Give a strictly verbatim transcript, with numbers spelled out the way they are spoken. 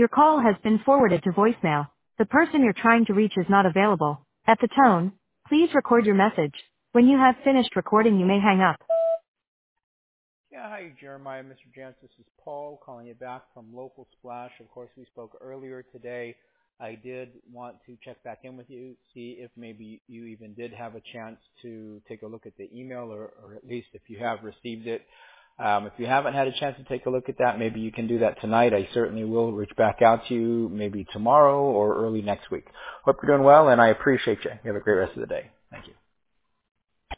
Your call has been forwarded to voicemail. The person you're trying to reach is not available. At the tone, please record your message. When you have finished recording, you may hang up. Yeah, hi, Jeremiah, Mister Jantz. This is Paul calling you back from Local Splash. Of course, we spoke earlier today. I did want to check back in with you, see if maybe you even did have a chance to take a look at the email, or, or at least if you have received it. Um, if you haven't had a chance to take a look at that, maybe you can do that tonight. I certainly will reach back out to you maybe tomorrow or early next week. Hope you're doing well, and I appreciate you. You have a great rest of the day. Thank you.